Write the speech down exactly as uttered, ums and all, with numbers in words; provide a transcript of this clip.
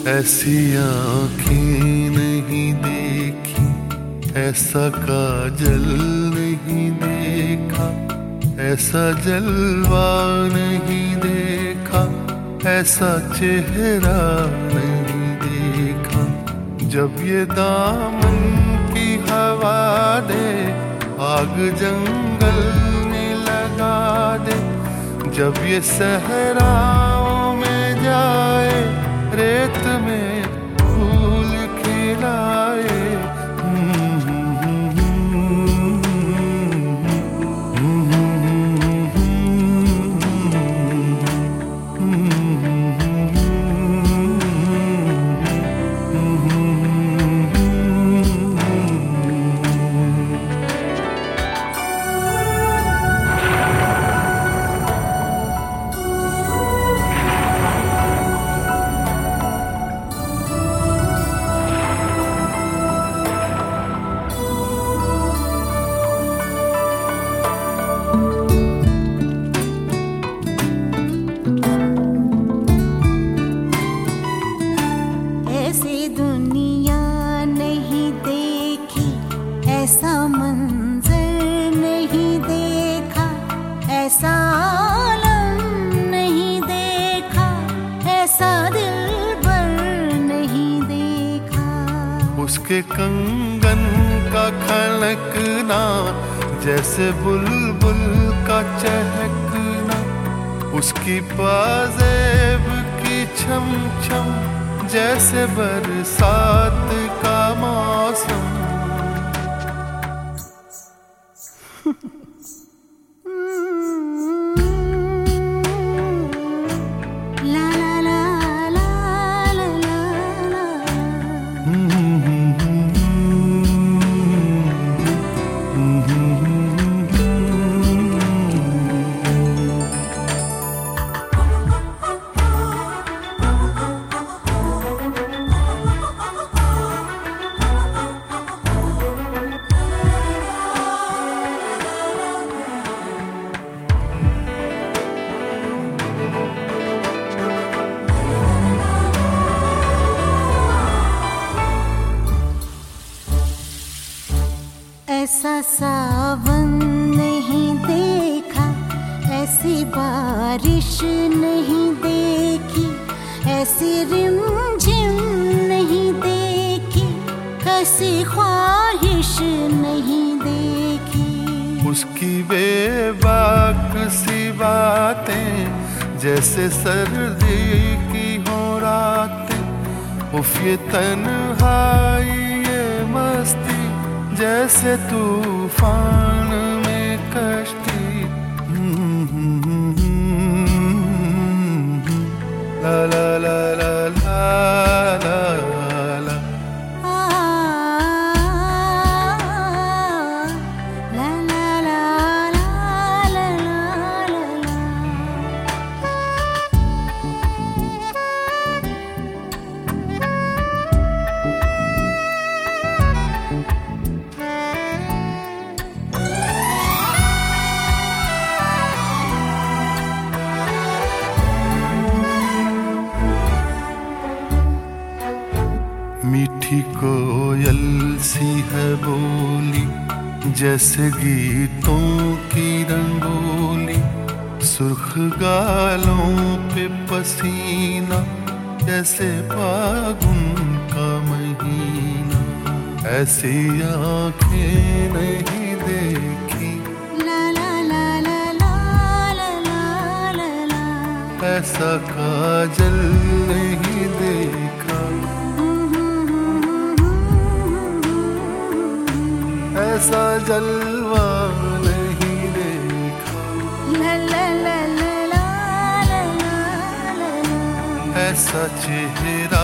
ऐसी आँखें नहीं देखी, ऐसा काजल नहीं देखा, ऐसा जलवा नहीं देखा, ऐसा चेहरा नहीं देखा। जब ये दामन की हवा दे, आग जंगल में लगा दे, जब ये सहराओं में जाए, रेत में फूल खिलाए। ऐसा मंजर नहीं देखा, ऐसा आलम नहीं देखा, ऐसा दिलबर नहीं देखा। उसके कंगन का खनकना, जैसे बुलबुल का चहकना, उसकी पाजेब की छम छम, जैसे बरसात का मौसम। ऐसा सावन नहीं देखा, ऐसी बारिश नहीं देखी, ऐसी रिमझिम नहीं देखी, ऐसी ख्वाहिश नहीं देखी। उसकी बेबाक सी बातें, जैसे सर्दी की हो रातें। उफ ये तन्हाई ये मस्ती, जैसे तूफान में कश्ती। ला ला ला ला ला ला ला। मीठी कोयल सी है बोली, जैसे गीतों की रंगोली। सुर्ख गालों पे पसीना, जैसे फागुन का महीना। ऐसी आँखें नहीं देखी, ला ला ला ला ला ला ला ला। ऐसा काजल नहीं देखा, ऐसा जलवा नहीं देखा। ला ला ला ला ला ला ला। ऐसा चेहरा